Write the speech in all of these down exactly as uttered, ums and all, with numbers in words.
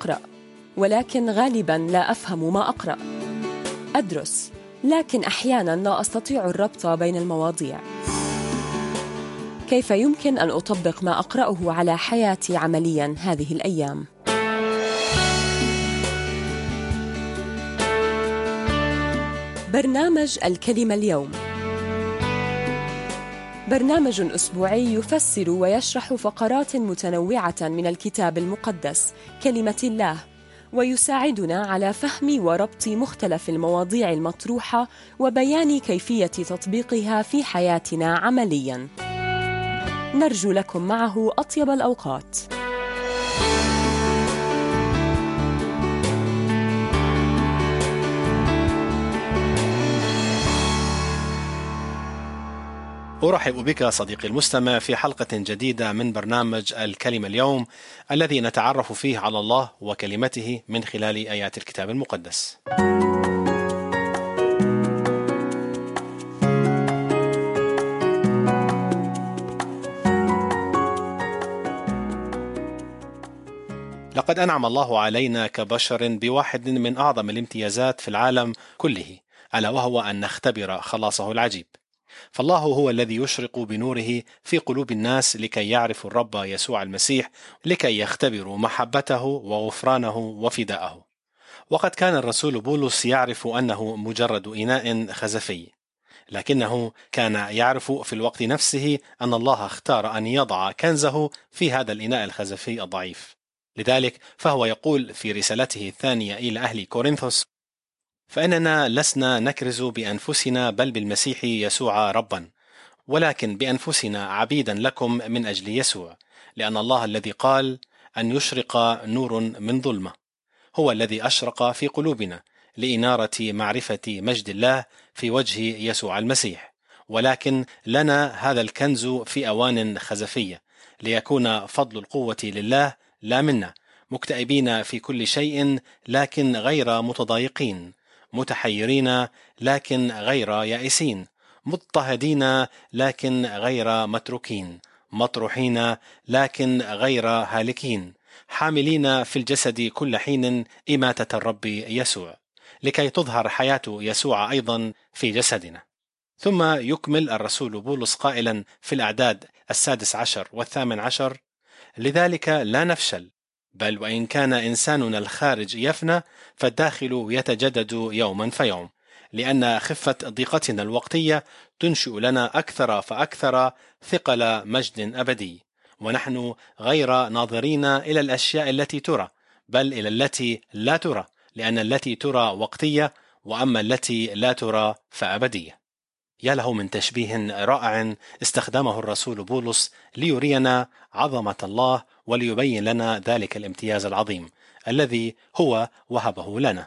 أقرأ، ولكن غالباً لا أفهم ما أقرأ. أدرس، لكن أحياناً لا أستطيع الربط بين المواضيع. كيف يمكن أن أطبق ما أقرأه على حياتي عملياً هذه الأيام؟ برنامج الكلمة اليوم برنامج أسبوعي يفسر ويشرح فقرات متنوعة من الكتاب المقدس كلمة الله، ويساعدنا على فهم وربط مختلف المواضيع المطروحة وبيان كيفية تطبيقها في حياتنا عملياً. نرجو لكم معه أطيب الأوقات. أرحب بك صديقي المستمع في حلقة جديدة من برنامج الكلمة اليوم، الذي نتعرف فيه على الله وكلمته من خلال آيات الكتاب المقدس. لقد أنعم الله علينا كبشر بواحد من أعظم الامتيازات في العالم كله، ألا وهو أن نختبر خلاصه العجيب. فالله هو الذي يشرق بنوره في قلوب الناس لكي يعرفوا الرب يسوع المسيح، لكي يختبروا محبته وغفرانه وفداءه. وقد كان الرسول بولس يعرف أنه مجرد إناء خزفي، لكنه كان يعرف في الوقت نفسه أن الله اختار أن يضع كنزه في هذا الإناء الخزفي الضعيف. لذلك فهو يقول في رسالته الثانية إلى أهل كورنثوس: فإننا لسنا نكرز بأنفسنا بل بالمسيح يسوع ربا، ولكن بأنفسنا عبيدا لكم من أجل يسوع، لأن الله الذي قال أن يشرق نور من ظلمة هو الذي أشرق في قلوبنا لإنارة معرفة مجد الله في وجه يسوع المسيح. ولكن لنا هذا الكنز في أوان خزفية، ليكون فضل القوة لله لا منا، مكتئبين في كل شيء لكن غير متضايقين، متحيرين لكن غير يائسين، مضطهدين لكن غير متروكين، مطروحين لكن غير هالكين، حاملين في الجسد كل حين إماتة الرب يسوع، لكي تظهر حياة يسوع أيضا في جسدنا. ثم يكمل الرسول بولس قائلا في الأعداد السادس عشر والثامن عشر: لذلك لا نفشل، بل وإن كان إنساننا الخارج يفنى فالداخل يتجدد يوما فيوم، لأن خفة ضيقتنا الوقتية تنشئ لنا أكثر فأكثر ثقل مجد أبدي، ونحن غير ناظرين إلى الأشياء التي ترى بل إلى التي لا ترى، لأن التي ترى وقتية وأما التي لا ترى فأبدية. يا له من تشبيه رائع استخدمه الرسول بولس ليرينا عظمة الله وليبين لنا ذلك الامتياز العظيم الذي هو وهبه لنا.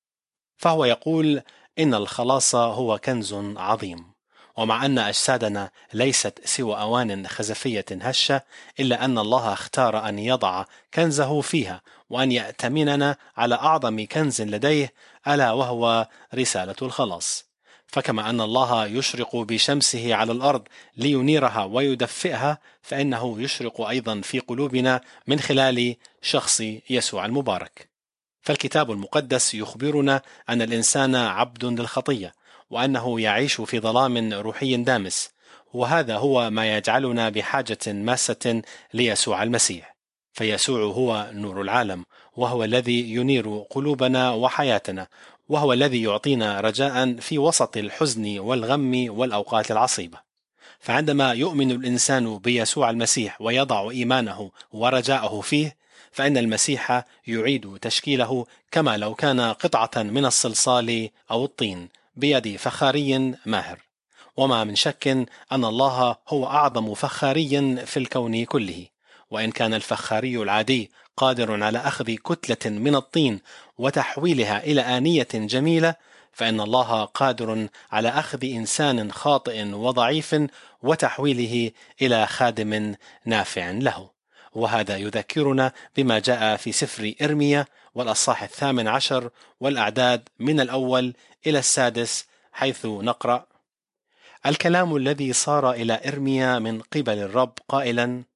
فهو يقول إن الخلاص هو كنز عظيم، ومع أن أجسادنا ليست سوى أوان خزفية هشة، إلا أن الله اختار أن يضع كنزه فيها وأن يأتمننا على أعظم كنز لديه، ألا وهو رسالة الخلاص. فكما أن الله يشرق بشمسه على الأرض لينيرها ويدفئها، فإنه يشرق أيضا في قلوبنا من خلال شخص يسوع المبارك. فالكتاب المقدس يخبرنا أن الإنسان عبد للخطية، وأنه يعيش في ظلام روحي دامس، وهذا هو ما يجعلنا بحاجة ماسة ليسوع المسيح. فيسوع هو نور العالم، وهو الذي ينير قلوبنا وحياتنا، وهو الذي يعطينا رجاء في وسط الحزن والغم والأوقات العصيبة. فعندما يؤمن الإنسان بيسوع المسيح ويضع إيمانه ورجاءه فيه، فإن المسيح يعيد تشكيله كما لو كان قطعة من الصلصال أو الطين بيد فخاري ماهر. وما من شك أن الله هو أعظم فخاري في الكون كله، وإن كان الفخاري العادي قادر على أخذ كتلة من الطين وتحويلها إلى آنية جميلة، فإن الله قادر على أخذ إنسان خاطئ وضعيف وتحويله إلى خادم نافع له. وهذا يذكرنا بما جاء في سفر إرميا والأصحاح الثامن عشر والأعداد من الأول إلى السادس، حيث نقرأ: الكلام الذي صار إلى إرميا من قبل الرب قائلا: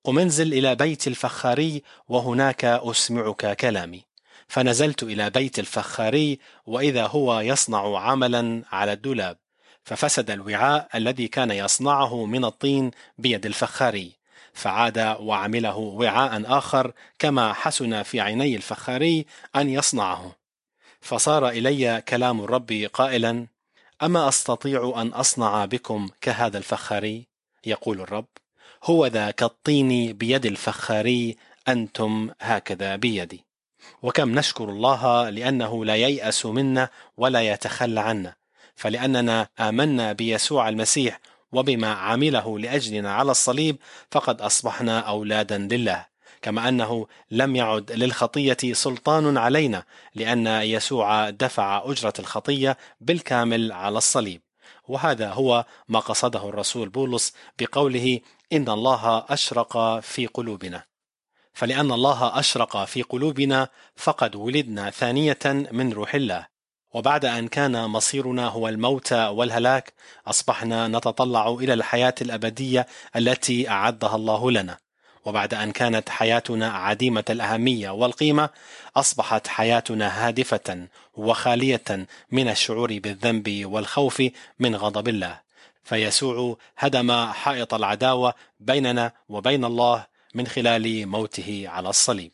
قم انزل إلى بيت الفخاري وهناك أسمعك كلامي. فنزلت إلى بيت الفخاري وإذا هو يصنع عملا على الدولاب، ففسد الوعاء الذي كان يصنعه من الطين بيد الفخاري، فعاد وعمله وعاء آخر كما حسن في عيني الفخاري أن يصنعه. فصار إلي كلام الرب قائلا: أما أستطيع أن أصنع بكم كهذا الفخاري؟ يقول الرب: هو ذا كالطين بيد الفخاري، أنتم هكذا بيدي. وكم نشكر الله لأنه لا ييأس منا ولا يتخلى عنا، فلأننا آمنا بيسوع المسيح وبما عمله لأجلنا على الصليب فقد أصبحنا أولادا لله، كما أنه لم يعد للخطية سلطان علينا، لأن يسوع دفع أجرة الخطية بالكامل على الصليب. وهذا هو ما قصده الرسول بولس بقوله: إن الله أشرق في قلوبنا. فلأن الله أشرق في قلوبنا فقد ولدنا ثانية من روح الله، وبعد أن كان مصيرنا هو الموت والهلاك أصبحنا نتطلع إلى الحياة الأبدية التي أعدها الله لنا. وبعد أن كانت حياتنا عديمة الأهمية والقيمة أصبحت حياتنا هادفة وخالية من الشعور بالذنب والخوف من غضب الله. فيسوع هدم حائط العداوة بيننا وبين الله من خلال موته على الصليب.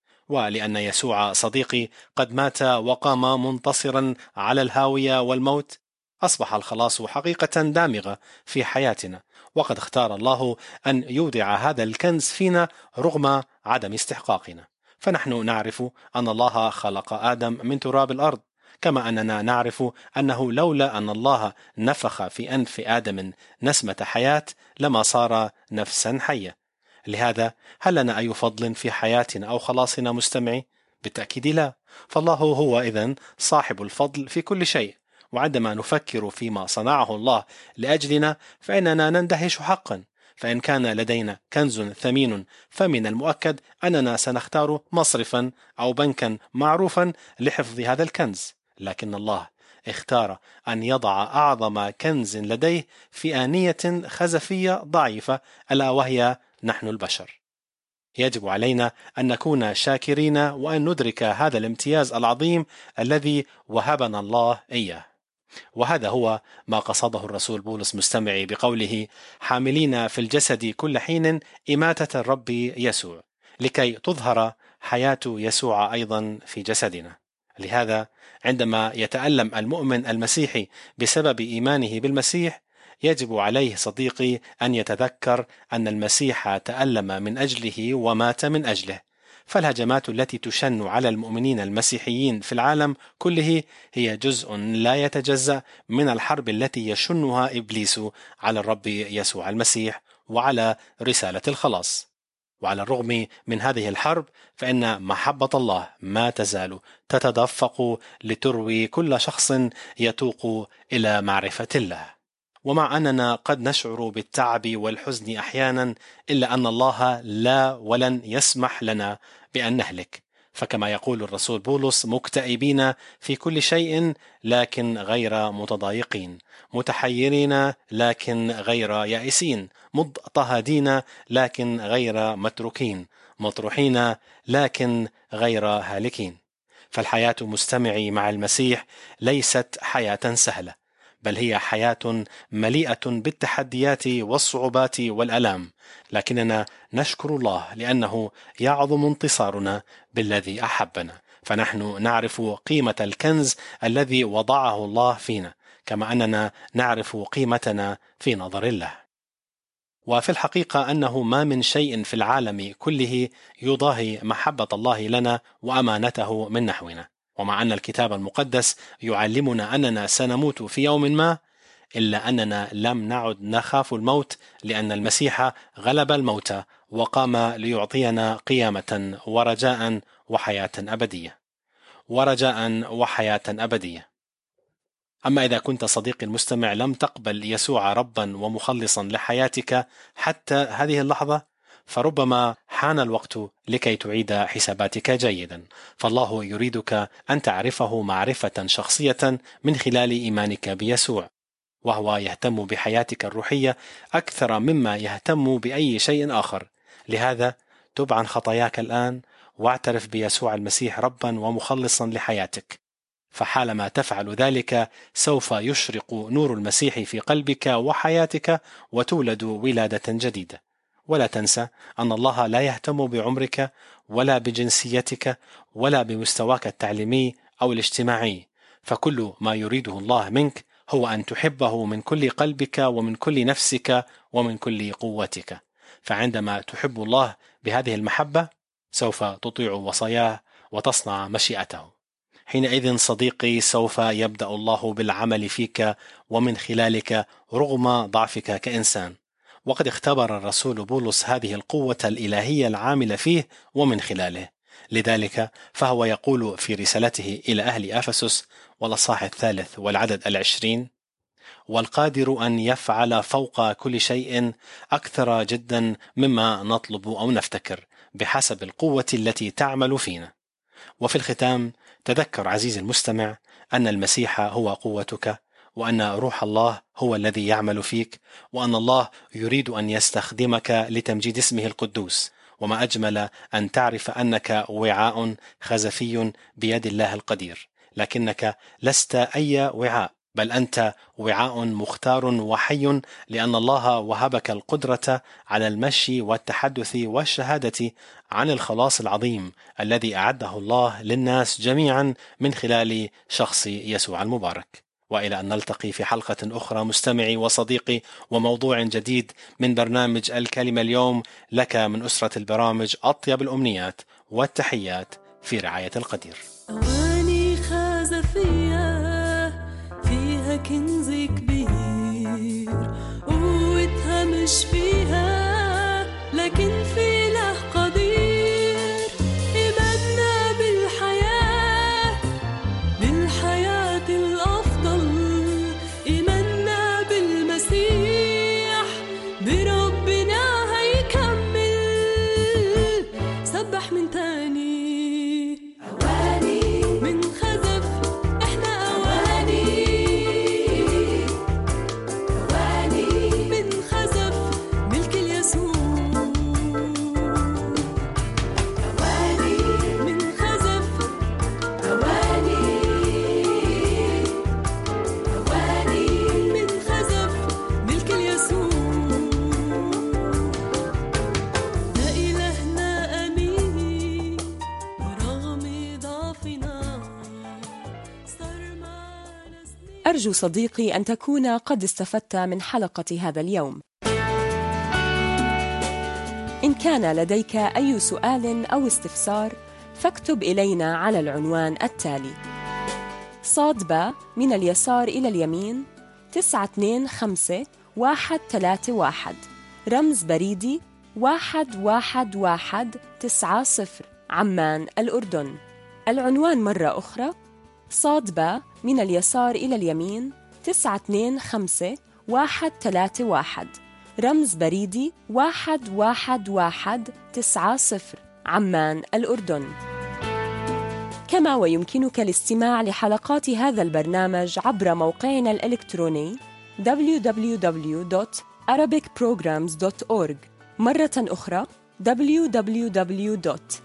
ولأن يسوع صديقي قد مات وقام منتصرا على الهاوية والموت، أصبح الخلاص حقيقة دامغة في حياتنا، وقد اختار الله أن يودع هذا الكنز فينا رغم عدم استحقاقنا. فنحن نعرف أن الله خلق آدم من تراب الأرض، كما أننا نعرف أنه لولا أن الله نفخ في أنف آدم نسمة حياة لما صار نفسا حية. لهذا هل لنا أي فضل في حياتنا أو خلاصنا مستمعي؟ بالتأكيد لا. فالله هو إذن صاحب الفضل في كل شيء، وعندما نفكر فيما صنعه الله لأجلنا فإننا نندهش حقا. فإن كان لدينا كنز ثمين فمن المؤكد أننا سنختار مصرفا أو بنكا معروفا لحفظ هذا الكنز، لكن الله اختار أن يضع أعظم كنز لديه في آنية خزفية ضعيفة، ألا وهي نحن البشر. يجب علينا أن نكون شاكرين وأن ندرك هذا الامتياز العظيم الذي وهبنا الله إياه. وهذا هو ما قصده الرسول بولس مستمعي بقوله: حاملين في الجسد كل حين إماتة الرب يسوع، لكي تظهر حياة يسوع أيضا في جسدنا. لهذا عندما يتألم المؤمن المسيحي بسبب إيمانه بالمسيح يجب عليه صديقي أن يتذكر أن المسيح تألم من أجله ومات من أجله. فالهجمات التي تشن على المؤمنين المسيحيين في العالم كله هي جزء لا يتجزأ من الحرب التي يشنها إبليس على الرب يسوع المسيح وعلى رسالة الخلاص. وعلى الرغم من هذه الحرب فإن محبة الله ما تزال تتدفق لتروي كل شخص يتوق إلى معرفة الله. ومع أننا قد نشعر بالتعب والحزن أحيانا، إلا أن الله لا ولن يسمح لنا بأن نهلك. فكما يقول الرسول بولس: مكتئبين في كل شيء لكن غير متضايقين، متحيرين لكن غير يائسين، مضطهدين لكن غير متروكين، مطروحين لكن غير هالكين. فالحياة مستمعي مع المسيح ليست حياة سهلة، بل هي حياة مليئة بالتحديات والصعوبات والألام، لكننا نشكر الله لأنه يعظم انتصارنا بالذي أحبنا. فنحن نعرف قيمة الكنز الذي وضعه الله فينا، كما أننا نعرف قيمتنا في نظر الله. وفي الحقيقة أنه ما من شيء في العالم كله يضاهي محبة الله لنا وأمانته من نحونا. ومع أن الكتاب المقدس يعلمنا أننا سنموت في يوم ما، إلا أننا لم نعد نخاف الموت، لأن المسيح غلب الموت وقام ليعطينا قيامة ورجاء وحياة أبدية ورجاء وحياة أبدية. أما إذا كنت صديقي المستمع لم تقبل يسوع ربا ومخلصا لحياتك حتى هذه اللحظة، فربما حان الوقت لكي تعيد حساباتك جيدا. فالله يريدك أن تعرفه معرفة شخصية من خلال إيمانك بيسوع، وهو يهتم بحياتك الروحية أكثر مما يهتم بأي شيء آخر، لهذا تب عن خطاياك الآن واعترف بيسوع المسيح ربا ومخلصا لحياتك، فحالما تفعل ذلك سوف يشرق نور المسيح في قلبك وحياتك وتولد ولادة جديدة. ولا تنسى أن الله لا يهتم بعمرك ولا بجنسيتك ولا بمستواك التعليمي أو الاجتماعي، فكل ما يريده الله منك هو أن تحبه من كل قلبك ومن كل نفسك ومن كل قوتك. فعندما تحب الله بهذه المحبة سوف تطيع وصاياه وتصنع مشيئته. حينئذ صديقي سوف يبدأ الله بالعمل فيك ومن خلالك رغم ضعفك كإنسان، وقد اختبر الرسول بولس هذه القوة الإلهية العاملة فيه ومن خلاله. لذلك فهو يقول في رسالته إلى أهل أفسس والأصحاح الثالث والعدد العشرين: والقادر أن يفعل فوق كل شيء أكثر جدا مما نطلب أو نفتكر بحسب القوة التي تعمل فينا. وفي الختام تذكر عزيزي المستمع أن المسيح هو قوتك، وأن روح الله هو الذي يعمل فيك، وأن الله يريد أن يستخدمك لتمجيد اسمه القدوس. وما أجمل أن تعرف أنك وعاء خزفي بيد الله القدير، لكنك لست أي وعاء، بل أنت وعاء مختار وحي، لأن الله وهبك القدرة على المشي والتحدث والشهادة عن الخلاص العظيم الذي أعده الله للناس جميعا من خلال شخص يسوع المبارك. وإلى أن نلتقي في حلقة أخرى مستمعي وصديقي وموضوع جديد من برنامج الكلمة اليوم، لك من أسرة البرامج أطيب الأمنيات والتحيات في رعاية القدير. أواني خزفية فيها كنز كبير، قوتها مش فيها لكن في له قدير. إيماننا بالحياة بالحياة الأفضل، إيماننا بالمسيح بربنا هيكمل. سبح من تاني أواني من خزف، إحنا أواني أواني من خزف ملك اليسوع. أواني من خزف، أواني أواني من خزف ملك اليسوع. لا إلهنا أمين برغم ضعفنا، صار معنا سنين. أرجو صديقي أن تكون قد استفدت من حلقة هذا اليوم. إن كان لديك أي سؤال أو استفسار فاكتب إلينا على العنوان التالي: صاد باء من اليسار إلى اليمين تسعة اثنين خمسة واحد ثلاثة واحد، رمز بريدي واحد واحد واحد تسعة صفر، عمان الأردن. العنوان مرة أخرى: صاد باء من اليسار إلى اليمين تسعة اثنين خمسة واحد ثلاثة واحد، رمز بريدي واحد واحد واحد تسعة صفر، عمان الأردن. كما ويمكنك الاستماع لحلقات هذا البرنامج عبر موقعنا الإلكتروني دبليو دبليو دبليو دوت arabic programs دوت أورج. مرة أخرى دبليو دبليو دبليو دوت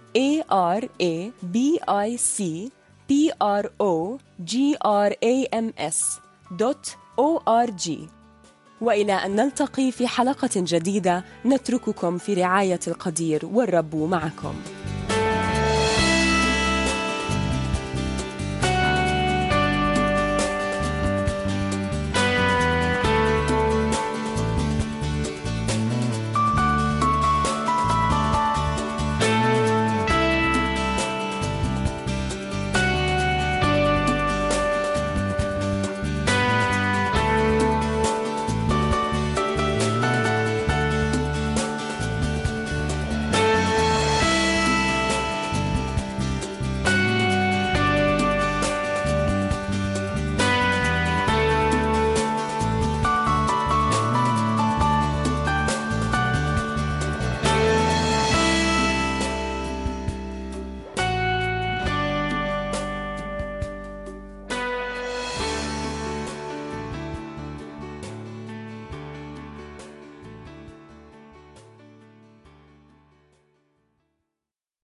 arabic programs دوت أورج. وإلى أن نلتقي في حلقة جديدة، نترككم في رعاية القدير والرب معكم.